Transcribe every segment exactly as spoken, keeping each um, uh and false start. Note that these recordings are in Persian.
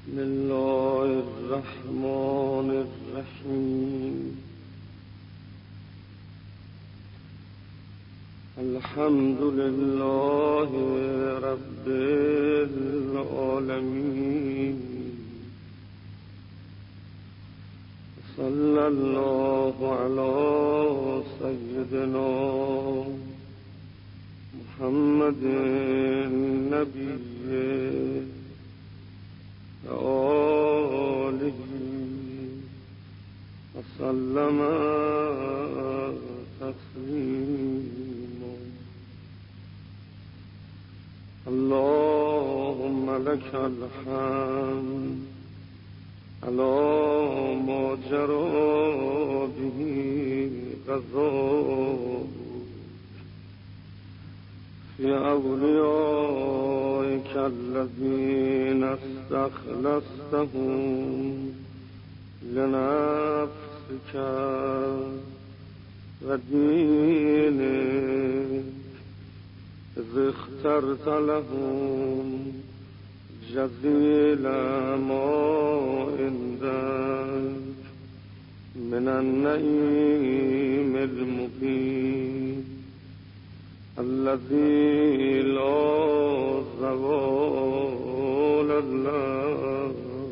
بسم الله الرحمن الرحیم. الحمد لله رب العالمین. صلی الله علی سیدنا محمد نبی آله و سلم تسلیما. اللهم لك الحمد على ما جرى به قضاؤك في أوليائك الذين استخلصتهم لنفسك ودينك، إذ اخترت لهم جزيل ما عندك من النعيم المقيم الذي لا زوال له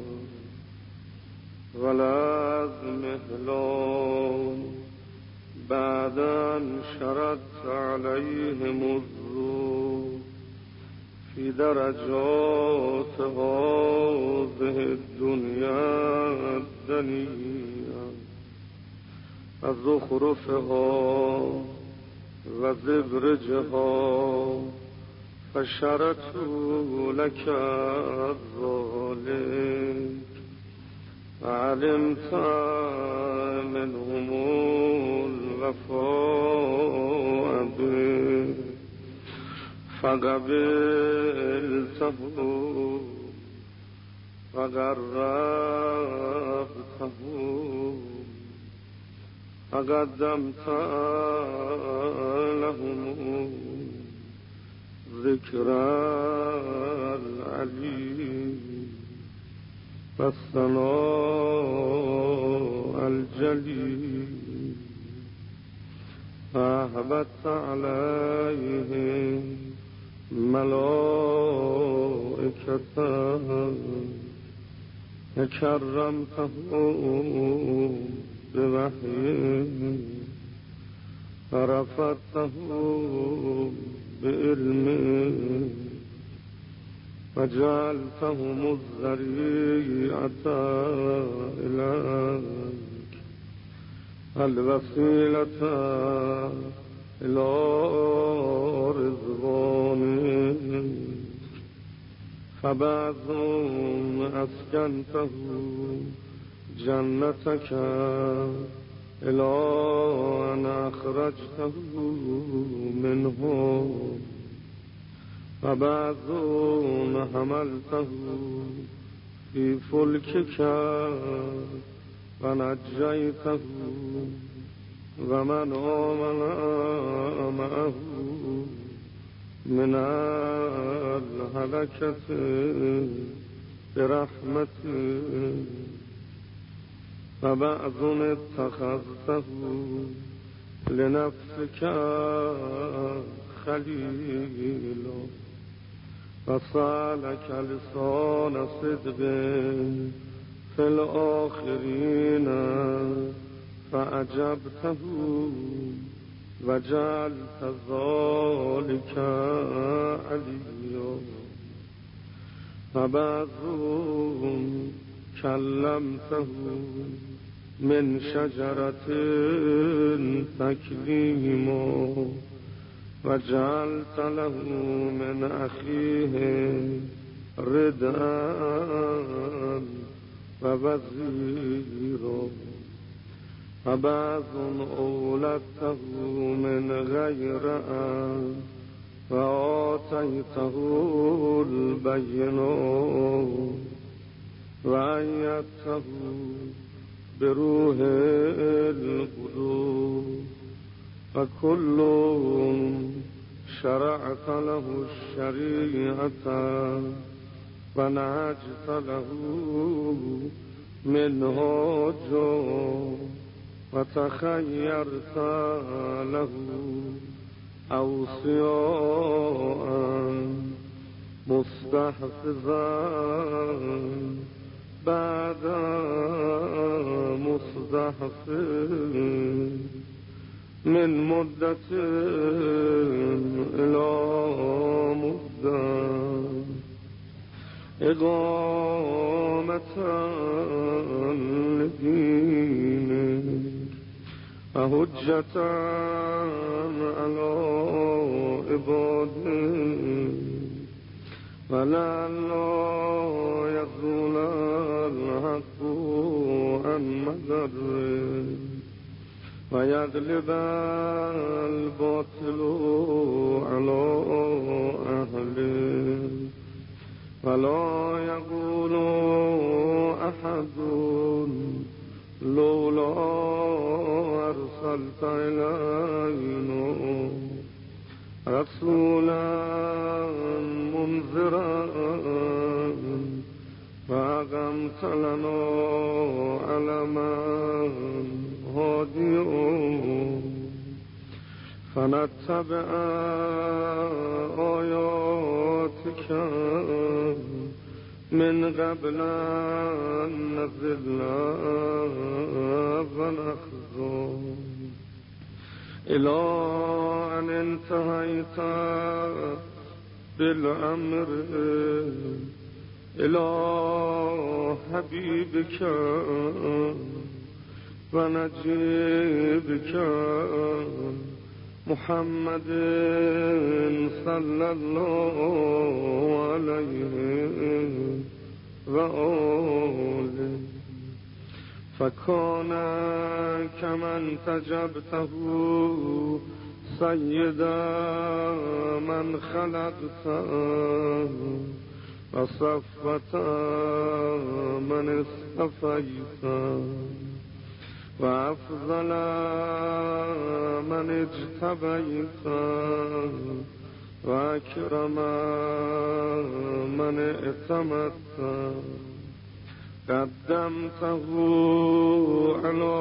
ولا اضمحلال بعد أن شردت عليهم الذنوب في درجات هذه الدنيا الدنيا وزخرفها وزبرجها، فشرطوا لك ذلك وعلمت منهم الوفاء به فقبلته وقربته فقدمت لهم ذكر العليم والثناء الجليل، فأهبت عليهم ملائكة كرمتهم بوحي فرفضتهم بعلمه وجعلتهم الذريعة إليك الوسيلة إلى رضوانك، فبعضهم أسكنته جنتك إلى أن أخرجته منه، وبعضهم حملته في فلكك ونجيته ومن آمن معه من الهلكة برحمته، وبعض اتخذته لنفسك خليلا وصالك لسان صدق في الآخرين فأجبته وجعلت ذلك عليا، وبعضهم كلمته من شجرة تكليما وجعلت له من أخيه ردءا ووزيرا، وبعض أولدته من غير أن وآتيته البينات وأيدته بروح القدوس، فكل شرعت له الشريعة ونهجت له منهاج وتخيرت له أوصياء مستحفظا بعد مستحفظ من مدة إلى مدة إقامة لدينك وحجة على عبادك ولعلّا يزول الحق عن مضره ويغلب الباطل على أهله ولا يقول أحد لولا أرسلت إلينا رسولا منذرا فأقمت لنا علما هاديا فنتبع آياتك من قبل أن نذل ونخزى إلى أن انتهيت بالأمر إلى حبيبك ونجيبك محمد صلى الله عليه وآله فكان كمن تجبته سيدا من خلقت وصفت من اصطفيت وأفضل من اجتبيت وأكرم من ائتمت قدمته على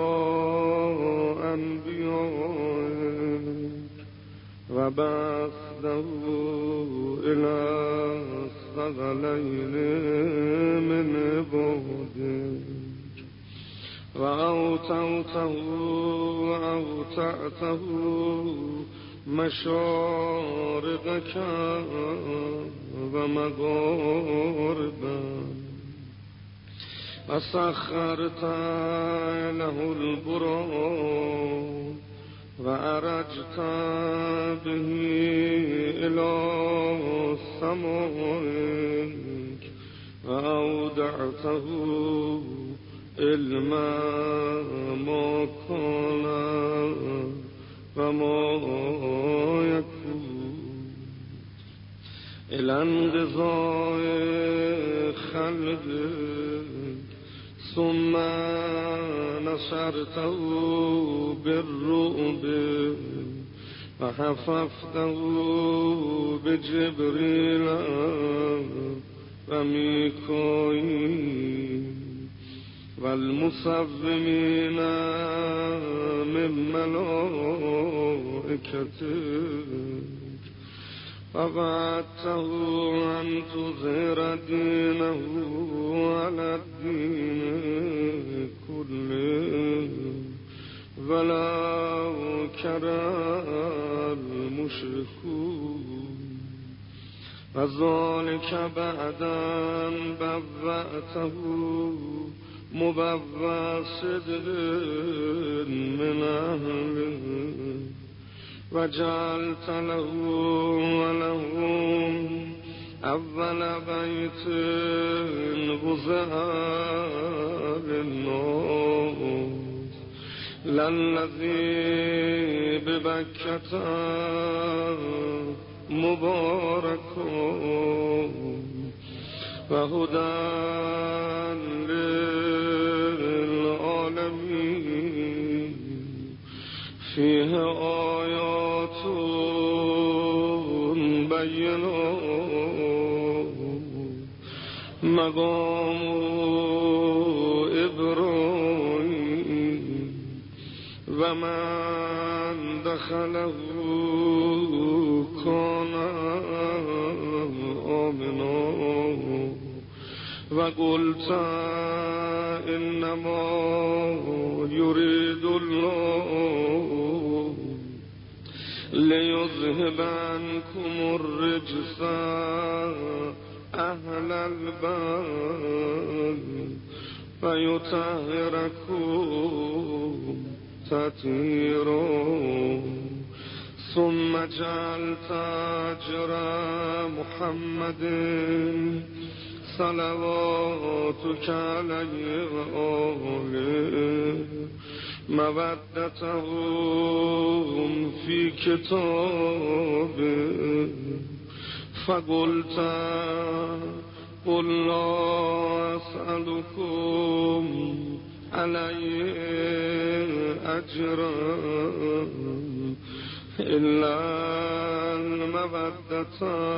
أنبيائك وبعثته إلى الثقلين من عبادك وأوتوته وأوتعته مشارقك ومغاربك وسخرت له البراق وأرجت به إلى سمائك وأودعته علما ما كان وما يكون إلى انقضاء خلقك ثم نصرته بالرؤب وحففته بجبريل وميكائيل والمصومين من ملائكتك ووعدته أن تظهر دينه على الدين كله ولو كره المشركون وذلك بعد أن بوأته مبوى صدق من أهله وجعلت له ولهم أول بيت وضع للناس للذي ببكة مبارك وهدى للعالمين فيه آيات بينات مقام ابراهیم و من دخله کان آمنا و قلت انما یرید الله لیذهب عنکم الرجس اهل البيت و یطهرکم تطهیرا ثم جعلت اجر محمد صلواتك علیه و آله مودتهم فی کتابه فقلت قل لا اسألكم علیه اجرا الا المودة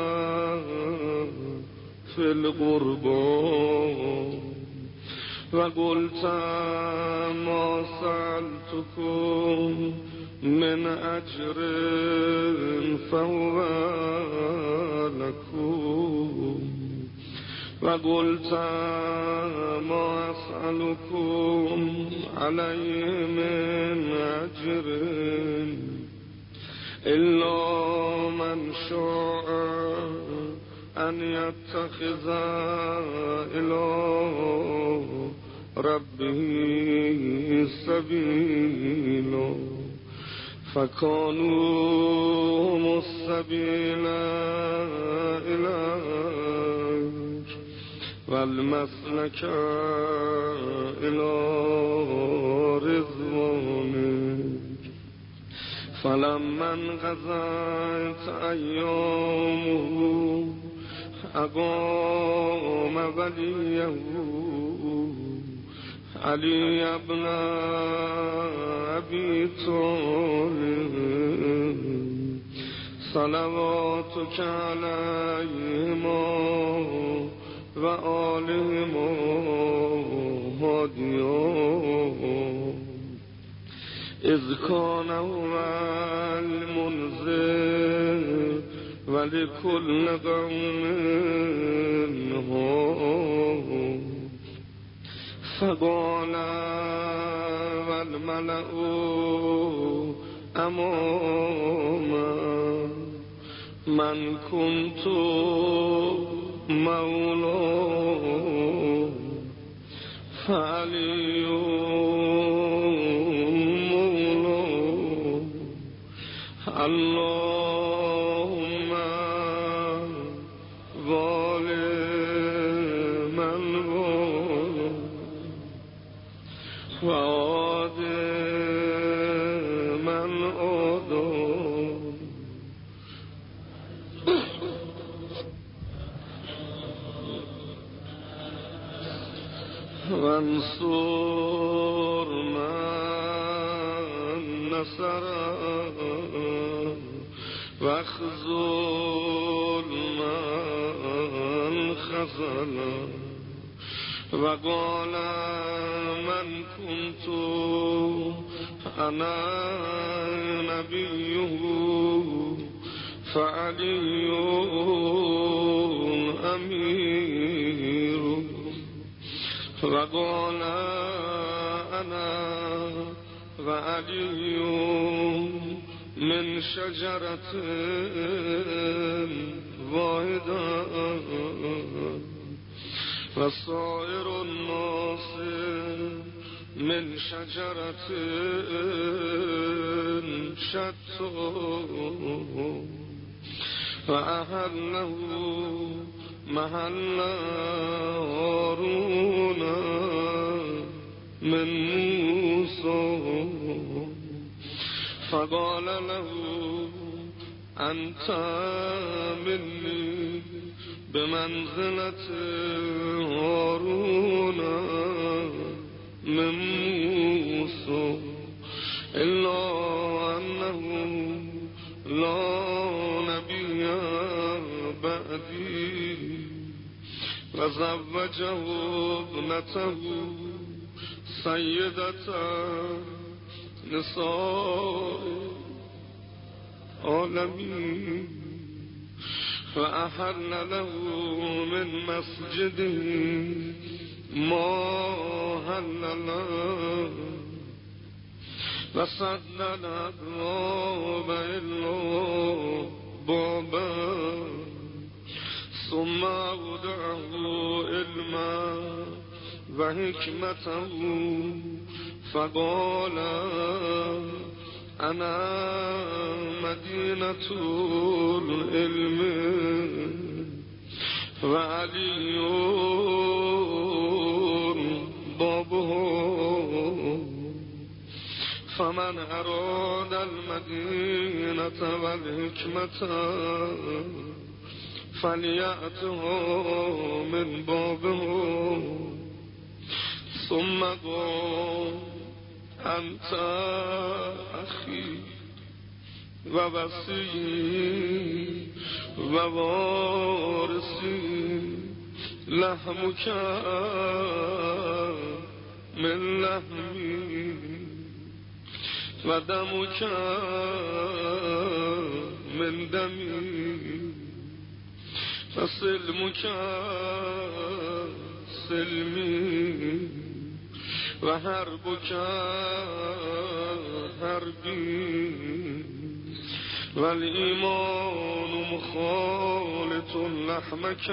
فی القربى و قلت ما سألتكم من اجر فهو لكم و قلت ما اسألكم علیه من اجر الا من شاء ان يتخذ الى ربه سبيلا فكانوا هم السبيل إليك والمسلك إلى رضوانك فلما انقضت أيامه أقام وليه علي بن أبي طالب صلواتك عليهما وآلهما هاديا إذ كان هو المنذر ولكل قوم هاد فقال والملأ أماما من كنت مولاه فعلي مولاه اللهم ظالما ظالم وعاد من عاد وانصر من نصر واخذل من خذل وقال من كنت أنا نبيه فعلي أمير وقال أنا وعلي من شجرة واحدة وصائر الناس من شجرة شتى وأهله محل هارون من موسى فقال له أنت مني بمنزلة هارون من موسى إلا أنه لا نبي بعدي وذبح وزوجه ابنته سیدة نساء العالمین فأحل له من مسجده ما حل له وسد الأبواب إلا بابا ثم أودعه علما وحكمته فقال أنا مدينة العلم وعلي بابه فمن أراد المدينة والحكمة فليأته من بابه ثم قال أنت أخي ووصي ووارثي لحمك من لحمي ودمك من دمي فسلمك سلمي وحربك حربي والإيمان مخالط لحمك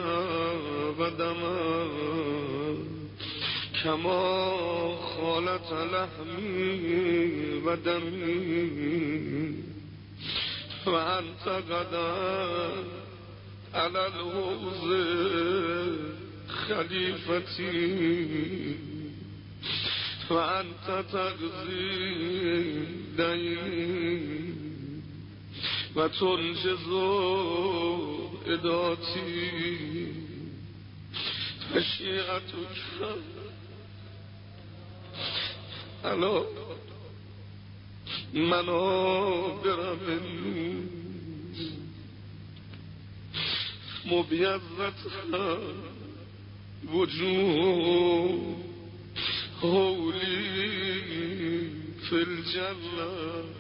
ودمك كما خالط لحمي ودمي وأنت غدا على الحوض خليفتي وأنت تقضي ديني وتنجز إداتي مشيئتك الو منابر من مبيضتها وجوه هولي في الجنة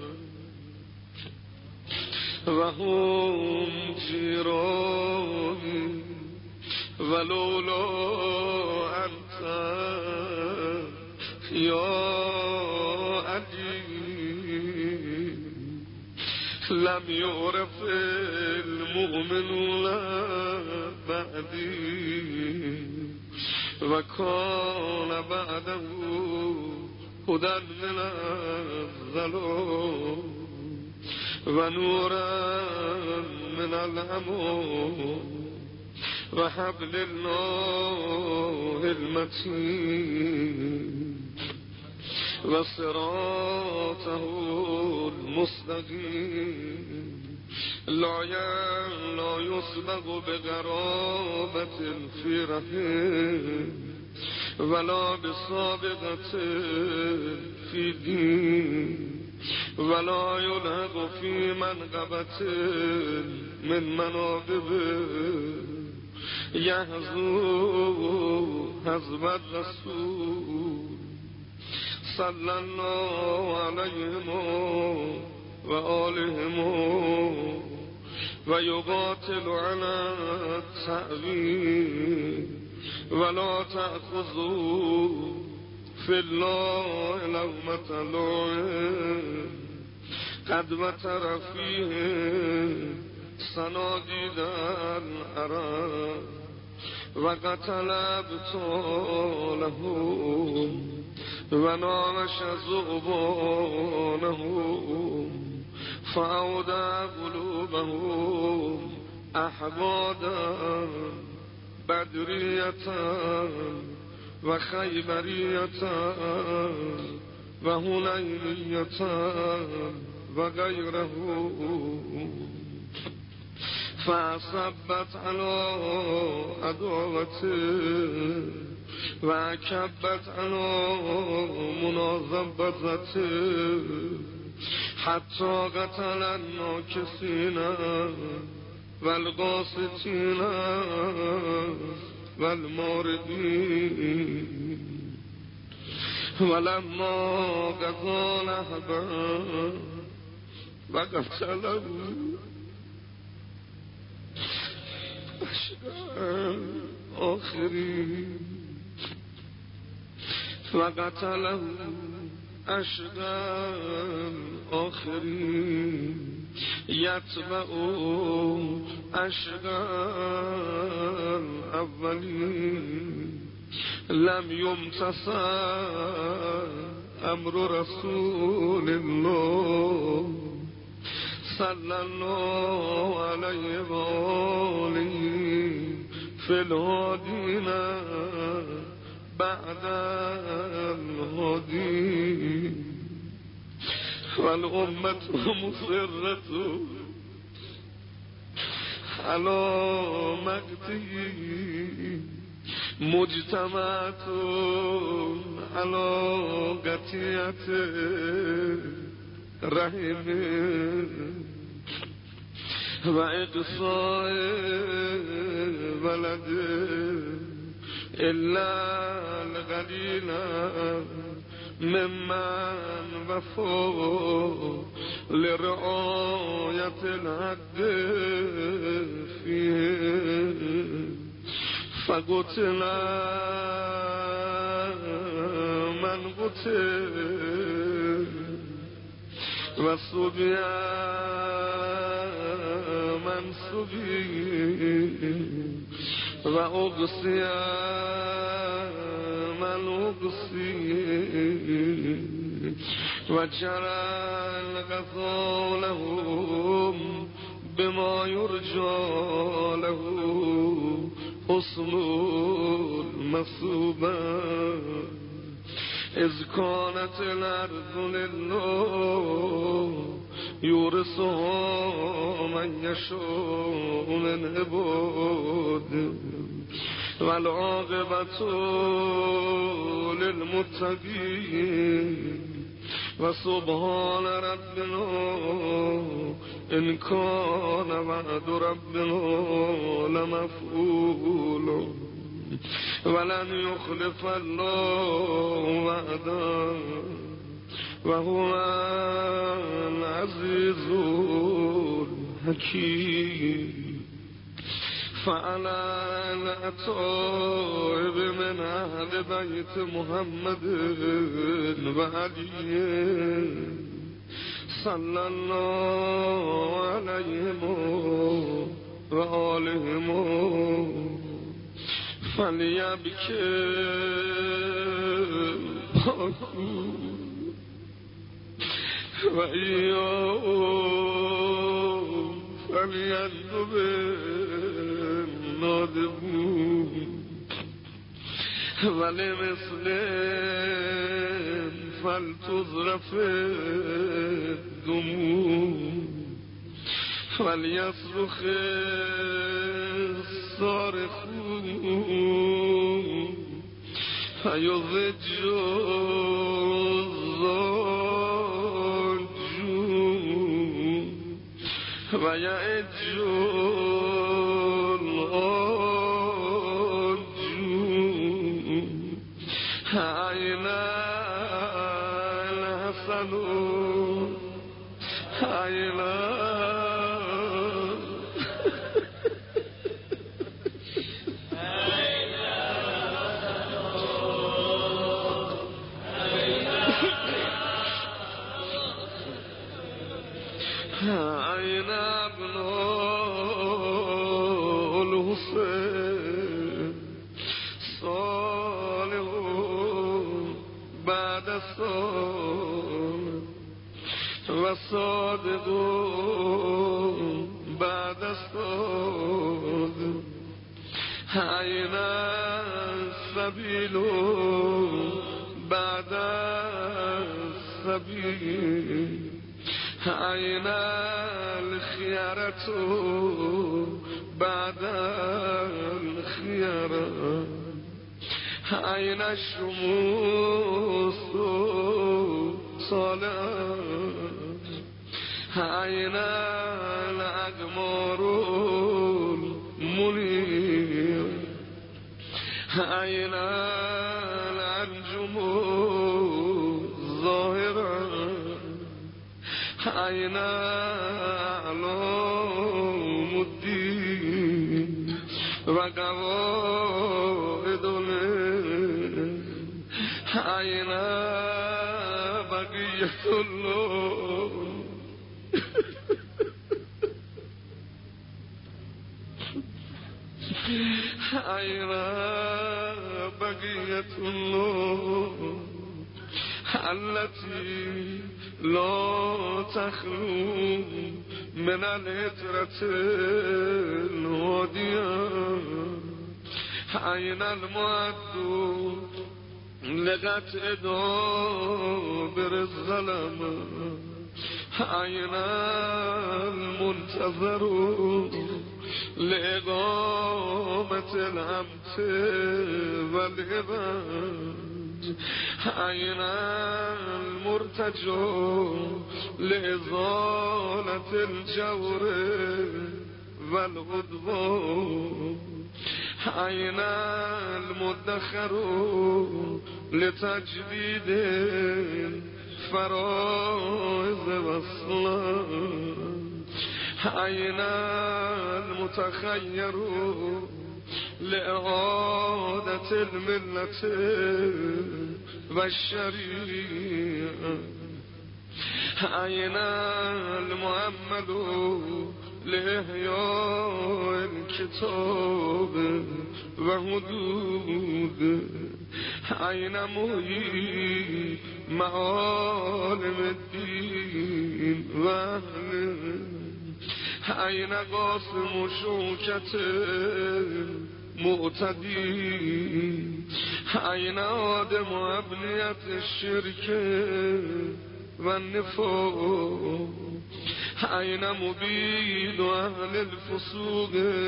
وهم جيراني ولولا أنت يا علي لم يعرف المؤمنون بعدي وكان بعده هدى من الظلام ونورا من الأمور وحبل الله المتين وصراطه المستقيم لا لا يسبق بقرابة في رحم ولا بسابقة في دين ولا يلحق في منقبة من مناقبه يحزو حزب الرسول صلى الله عليهم وآلهم ويقاتل على التأويل ولا تأخذوا في الله لومة لائم قد وتر فيه صناديد العرب وقتل أبطالهم ونعش زؤبانهم فأودع قلوبهم أحبادا بدرية وخيبرية وهنينية وغيره فأصبت على عدوته وكبت على مناظبته حتى قتل الناكسين والقاسطين والماردين ولما قضى نهبا وقتله أشقى الآخرين وقتله أشقى الآخرين يتبع أشقى الأولين لم يمتثل أمر رسول الله صلى الله عليه وآله في الهادين بعد الهادي والأمة مصرة على مقته مجتمعة على قطيعة رحم وإقصاء بلد إلا القليل ممن وفوا لرعاية الحق فيه فقتل من قتل وصبي من صبي وأقصي من أقصي وجرى القضاء لهم بما يرجى له حسن المصوبة إذ كانت الأرض لله يورثها من يشاء من عباده والعاقبة للمتقين وسبحان ربنا إن كان وعد ربنا لمفعول ولن يخلف الله وعده وهو العزيز الحكيم فعلى الأطائب من أهل بيت محمد وعلي صلى الله عليهم وآلهم فليبكي وإياه فليندب النادبون ولمسلم فلتظرف الدموع فليصرخ الصارخون فيضج الضاجون ويأج الآجون أين الحسن أين أين ابن الحسين صالح بعد الصالح والصادق بعد الصادق أين السبيل بعد السبيل أين الخيارة بعد الخيارة أين الشموس صلاة أين الأقمار المنير أين الأنجم ظاهرا أين أعلام الدين وقواعد العلم أين بقية الله أين بقية الله التي لا تخلو من الهجرة الهادية أين المعد لقطع دابر الظلم أين المنتظر لإقامة الأمت والإباج أين المرتجو لإزالة الجور والغضبان أين المدخر لتجديد الفرائض والصلاة أين المتخير لإعادة الملة والشريعة أين المؤمل لإحياء الكتاب وحدود أين محيي معالم الدين وأهله أين قاسم شوكة المعتدين أين آدم أبنية الشرك والنفاق أين مبيد أهل الفسوق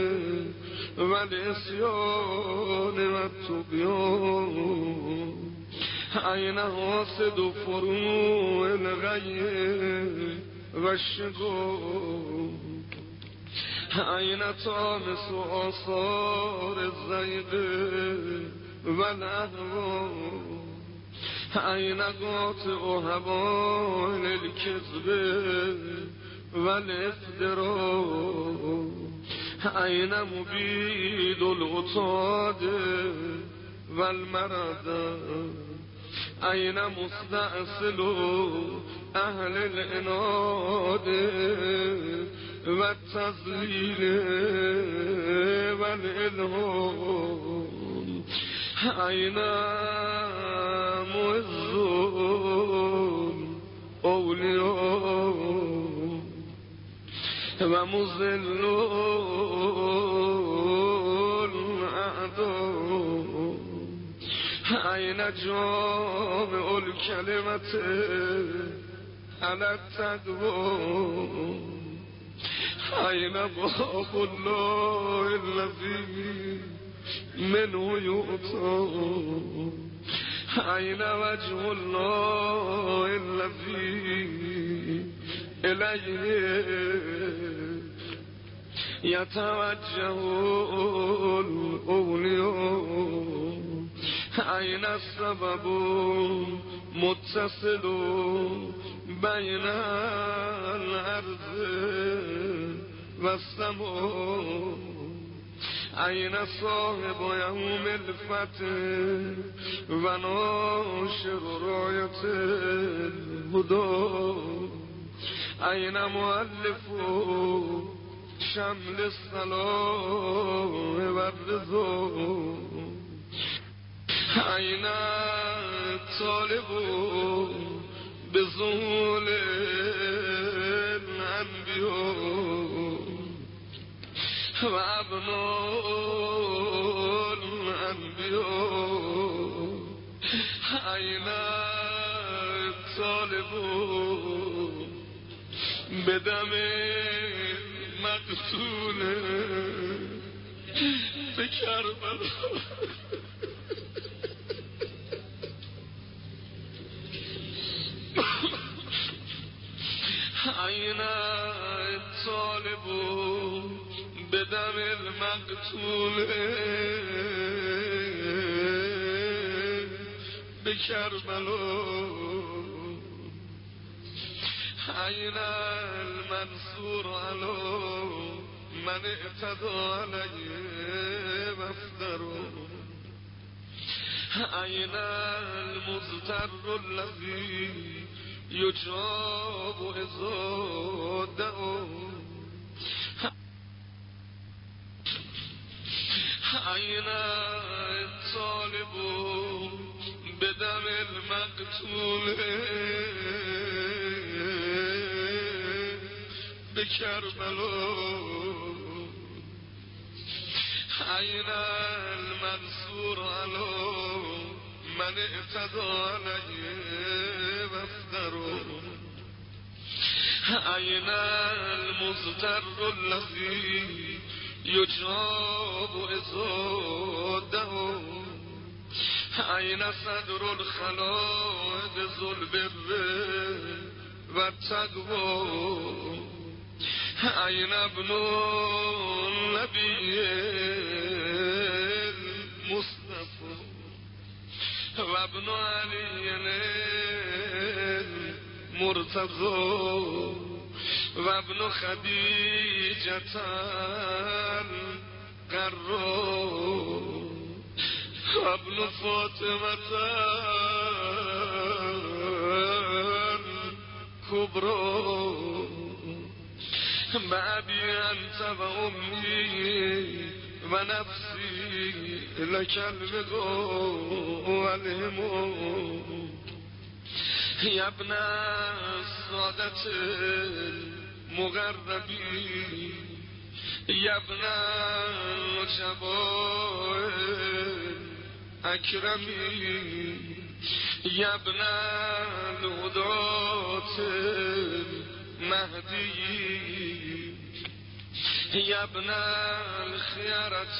والعصيان والطغيان أين حاسد فروع الغي والشقاق أين طامس آثار الزيغ والأهواء أين قاطع هوان الكذب والافتراء أين مبيد العطاد والمرض أين مستأصل أهل العناد والتضليل والإلهام أين معزون أولياء ومذلون أعداء أين جامع الكلمة على التقوى أين باب الله الذي منه يؤتى أين وجه الله الذي إليه يتوجه الأولياء أين السبب متصل بين الأرض والسماء أين صاحب يوم الفتح وناشر راية الهدى أين مؤلف شمل الصلاة والرضا أين الطالب بظهور الأنبياء وأبناء الأنبياء أين الطالب بدم مقتول بكربلاء أين الطالب بدم المقتول به کربلا عین المنصور علی من اعتدى علیه مفترو عین المضطر الذی یجاب اذا دعوا عین الطالب بدم المقتول به کربلا عین المنصور علی من اعتدى علیه مفترو عین المضطر الذی یجاب اذا دعوا عین صدر الخلائق ذو البر والتقوی عین ابن النبی المصطفى و ابن علی المرتضی و ابن خدیجة القرار و ابن فاطمة الكبرى بأبي أنت وأمي ونفسي لك البقاء والهموم يا ابن السادة المقربين يا ابن الجبار الأكرمين يا ابن الهداة المهديين يا ابن الخيارة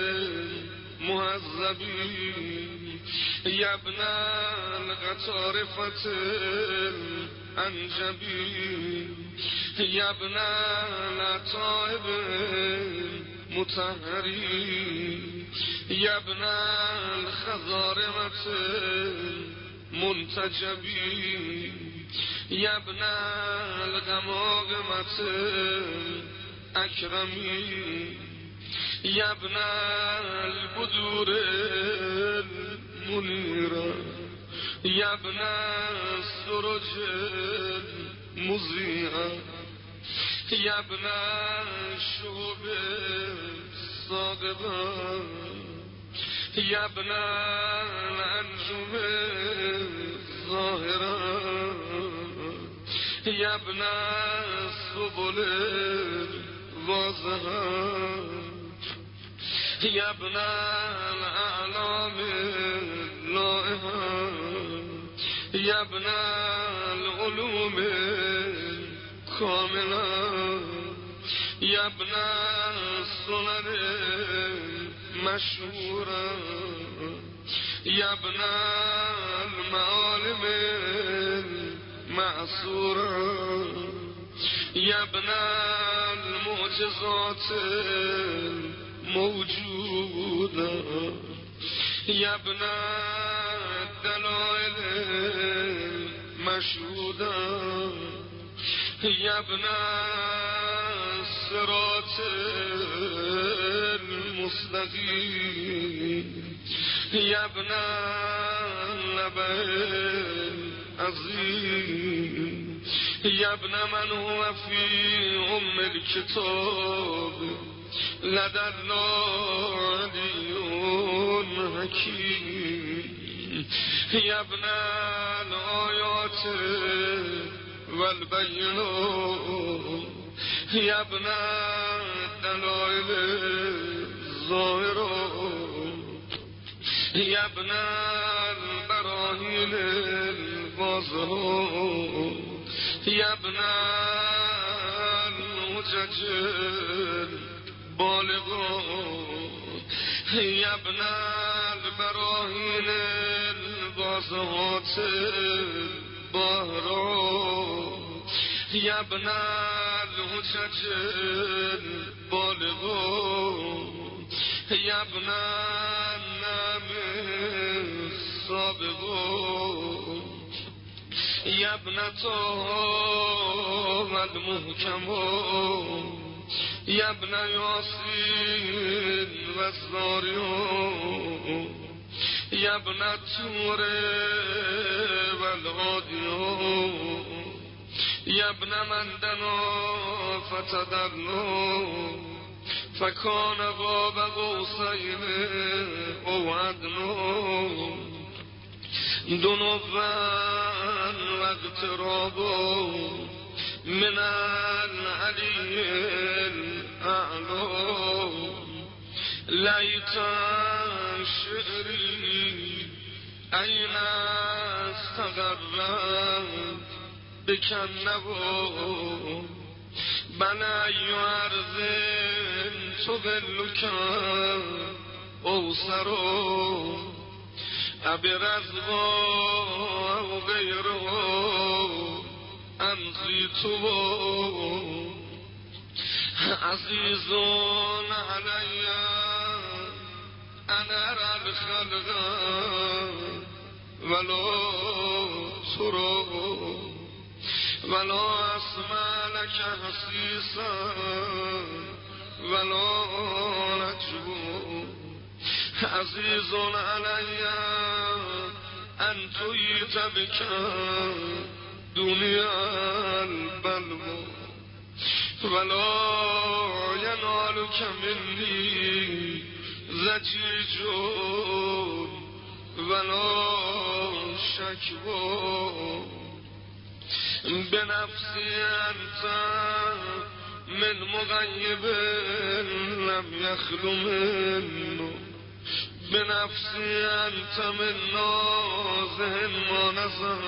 المهذبين يا ابن القطارفة الأنجبين يا ابن الأطائب المطهرين يا ابن الخضارمة المنتجبين يا ابن الغماغمة الأكرمين يا ابن البدور المنيرة يا ابن السرج المضيئة يا ابن الشهب الصاغبة يا ابن الأنجم الظاهرة يا ابن السبل الواضحة يا ابن الأعلام اللائحة يا ابن العلوم الكاملة يا ابن السنن المشهورة يا ابن المعالم المعصورة يا ابن المعجزات الموجودة يا ابن الدلائل المشهودة يا ابن الصراط المستقيم يا ابن النبأ العظيم يا ابن من هو في أم الكتاب لدى الله علي حكيم يا ابن الآيات والبينات يا ابن الدلائل الظاهرة يا ابن البراهين الواضحة يا ابن الحجج البالغات يا ابن البراهين الواضحات الباهرات يا ابن الحجج البالغات يا ابن النعم السابقات یبنتو والمحکم یبن یاسین والزاریو یبن تور والعادیو یبن مندنا فتدلو فکان قاب قوسین او ادنو دنوان و اقترابو من العلی الاعلا لیتن شعری این استقرت بکنبو بنا یعرضن تو بلکن او سرو ابرزوا و غیره انزی تو عزیزون علی انا الخلق ولو سرو ولو اسمع لك حسیسا ولو نجبو عزیزون علی انتویت بکن دنیا البلو ولا ینالک منی زجیجون ولا شکوون بنفسی انت من مغیب لم یخلو منو بنفسی انت من نازه ما نزه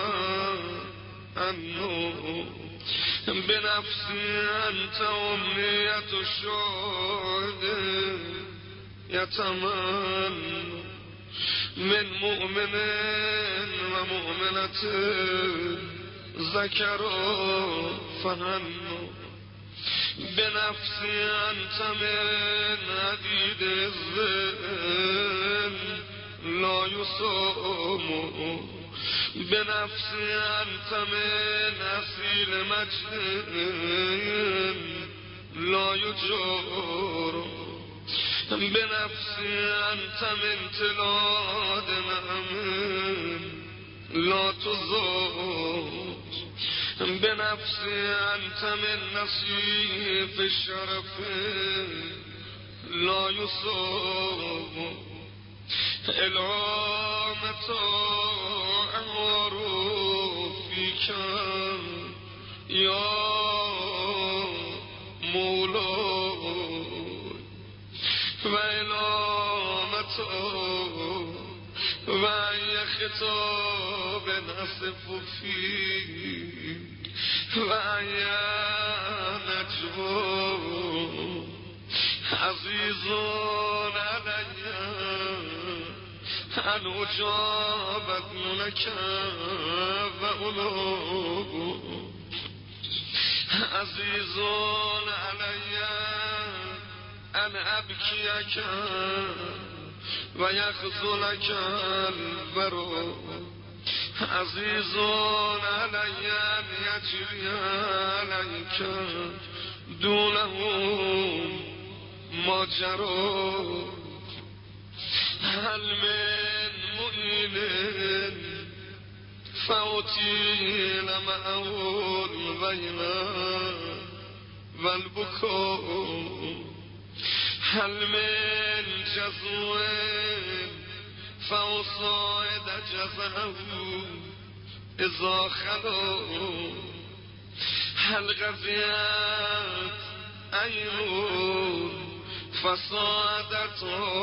انو بنفسی انت امنیت شهد یتمن من مؤمن و مؤمنت ذکروا فهنوا بنفسی انت من عدید الظل لا یصوم بنفسی انت من اصیل مجد لا یجور بنفسی انت من تلاد نعم لا تزور بنفسی انت من نصیف الشرف لا یصوم العامة امارو فیک یا مولا و العامة و ای خطاب نصف فی و ای نجو عزیزون علی ان اجابت لک و اولو عزیزون علی ان ابکیک و یخذلک البرو عزیزون علی ان یجری علیک دونهم ماجرو هل من معین فاطیل معه الوینا والبکا هل من جزو فاصاعد جزعه اذا خلو هل غزیت عینون فصادت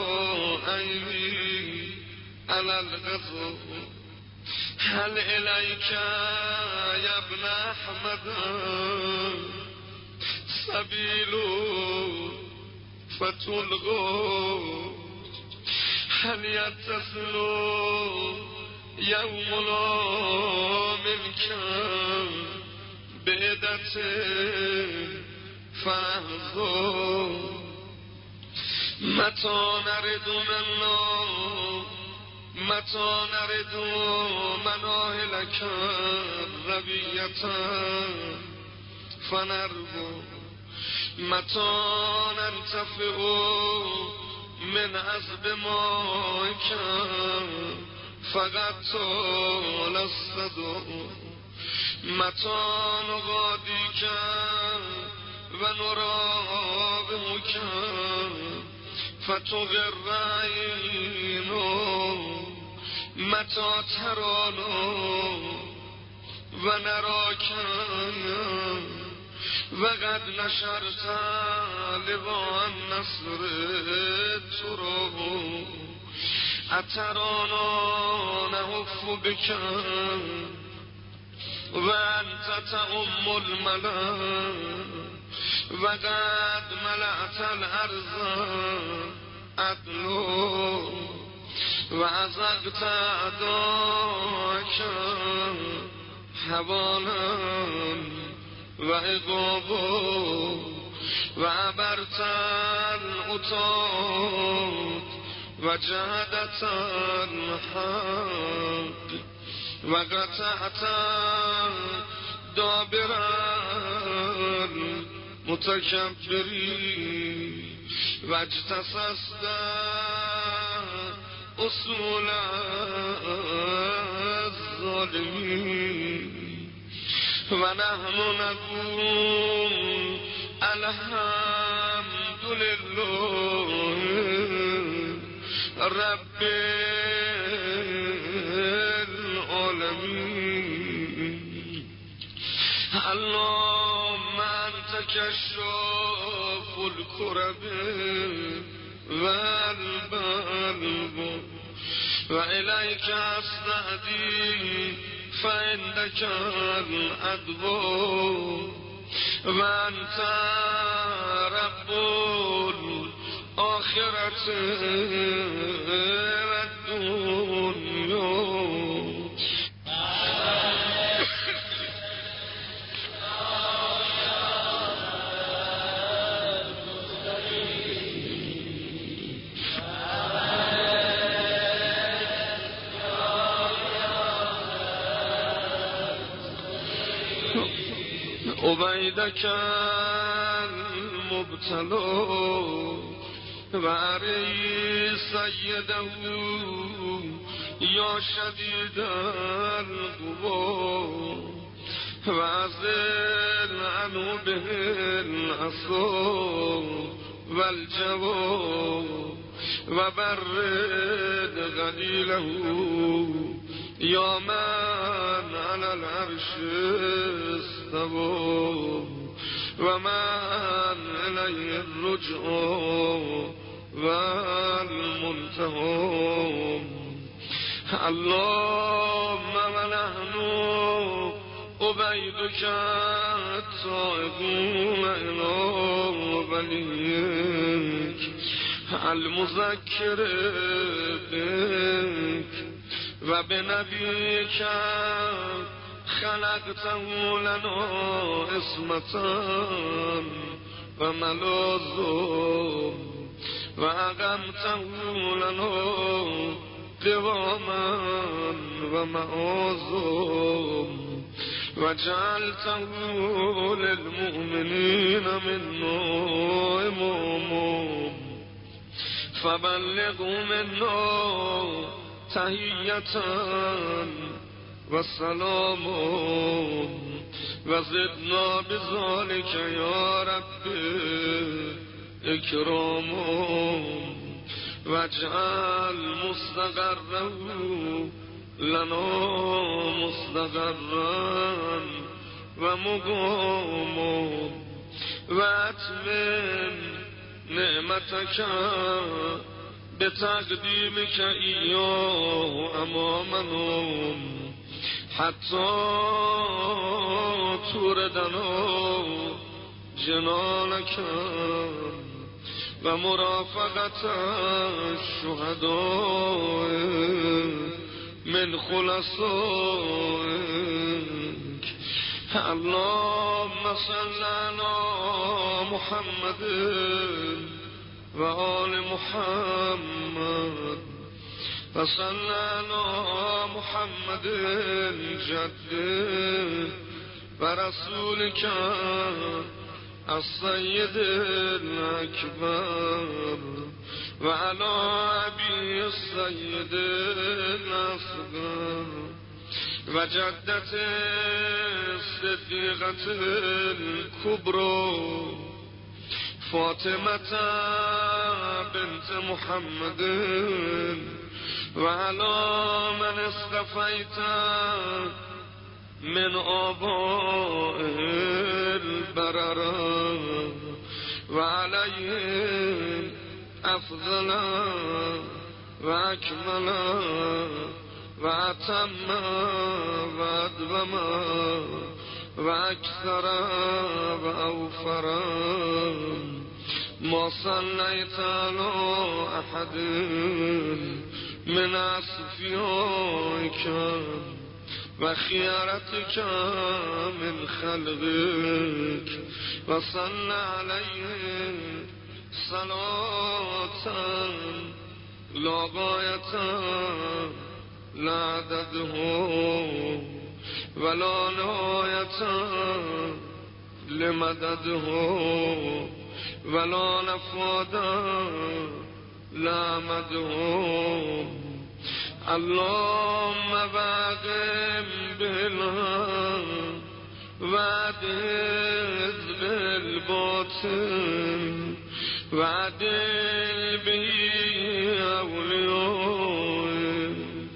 عینی علی الغزو هل الیک یا ابن احمد سبیلو فتلقو هل یتصلو یومنا منک بعدت فهزو متى نرد منا متى نرد مناهلك ربية فنرجو متى ننتفع من عذب مائك فقد طال الصدو متى نغاديك ونرابهك فتغر عين متى ترانو ونراك وقد نشرت لواء النصر ترو أترانا نهف بك وأنت تأم الملا وقد ملأت الأرض عدلو وأزقت أعداءك حوالا وعقابا وعبرت الأطاط وجهدت الحق وقطعت دابر المتكبرين واجتسست أصول الظالمين ونحن نقول الحمد لله رب العالمين اللهم أنت كشاف الكرب والبلب وإليك أستهدي فعندك الأدب وأنت رب الآخرة والدنيا عبيدك المبتلى وعري سيده يا شديد القوى وعزل عنه به العصا والجوى وبرد غليله يا من على العرش استوى ومن إليه الرجوع والمنتهى اللهم ونحن عبيدك التائبون إلى وليك المذكر بك وبنبيك خلقته لنا اسمة وملوذ وأقمته لنا قواما ومعوذ وجعلته للمؤمنين منه إماما فبلغوا منه تحية والسلام وزدنا بذلك يا رب إكراما واجعل مستقره لنا مستقرا ومقاما واتمم نعمتك بتقديمك إياه أمامهم حتى توردنا جنانك ومرافقة الشهداء من خلصائك اللهم صل على محمد وآل محمد وصلى على محمد الجد ورسولك السيد الأكبر وعلى أبي السيد الأصغر وجدة الصديقة الكبرى فاطمة بنت محمد وعلى من اصطفيت من آبائه البررة وعليهم أفضل وأكمل وأتم وأدوم وأكثر وأوفر ما صليت على أحد من أصفيائك وخيارتك من خلقك وصلى عليه صلاة لا غاية لا عدده ولا نهاية لمدده ولا نفاد لا مده اللهم باقم بالهم وعدد بالباطن وعدل به أولياء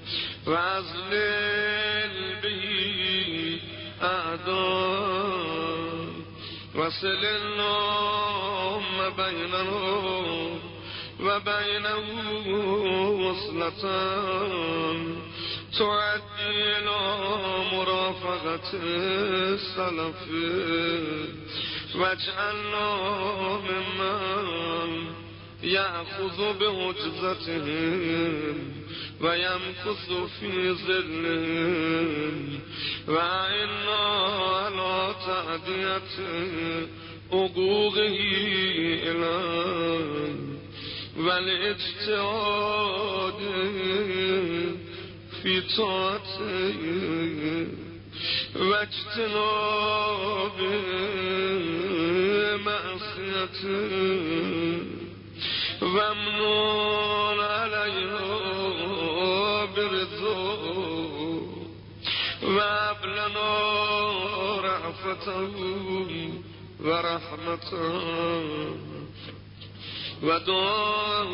وعزلل به أعداء وصل اللهم بيننا وبينه وصلة تؤدي إلى مرافقة السلف واجعلنا ممن يأخذ بهجزتهم ويمكث في ظلهم وإنا على تعدية حقوقه إليه والاجتهاد في طاعته واجتناب معصيته وامنون عليه برضاه وابلنا رأفته ورحمته ودعاه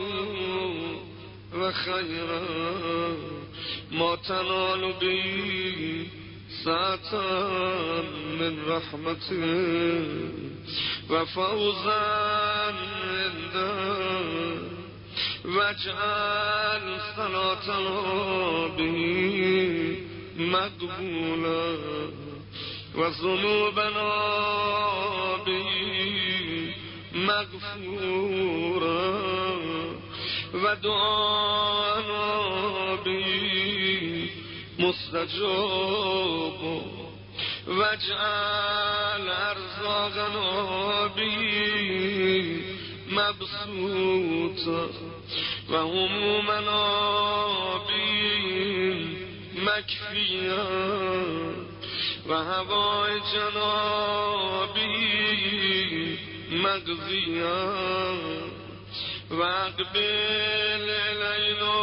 وخيرا ما تنال به ساعة من رحمته وفوزا عنده واجعل صلاتنا به مقبولا وذنوبنا به مغفورا ودعانا به مستجاب واجعل أرزاقنا به مبسوطا وهمومنا به مكفيا وهوائجنا به مقضيا واقبل إلينا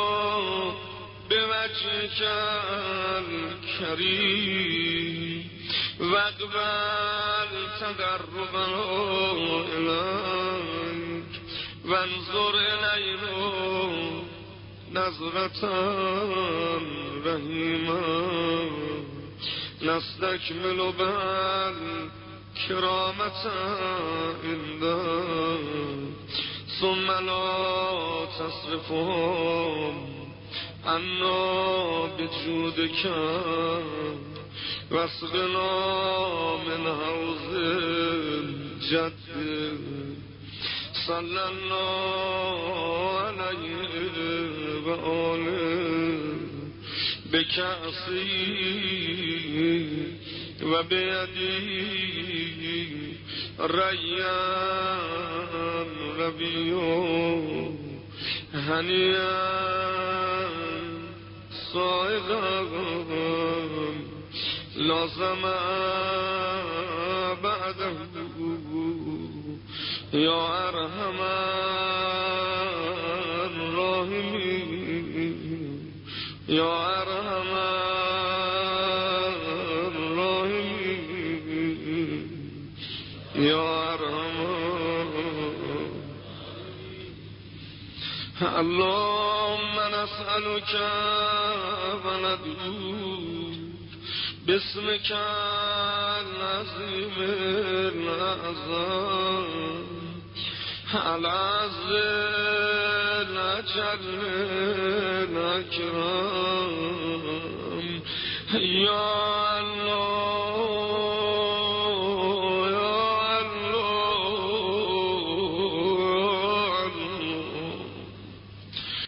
بوجهك الكريم واقبل تقربنا إليك وانظر إلينا نظرة رحيمة نستكمل بالكرامة عندك ثم لا تصرفهم عنا بجودك واسقنا من حوض الجد صلى الله عليه وآله بكأسه وبيده ريان ربيع هنيئا صائغا لازم بعده یا ارحم الراحمین یا ارحم الراحمین یا ارحم. اللهم نسألك وندعوك باسمك العظيم الأعظم العز الأجل الأكرم يا